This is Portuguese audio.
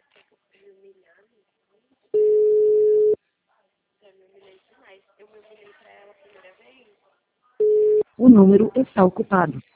Me humilhar, já me humilhei demais. Eu me humilhei pra ela a primeira vez. O número está ocupado.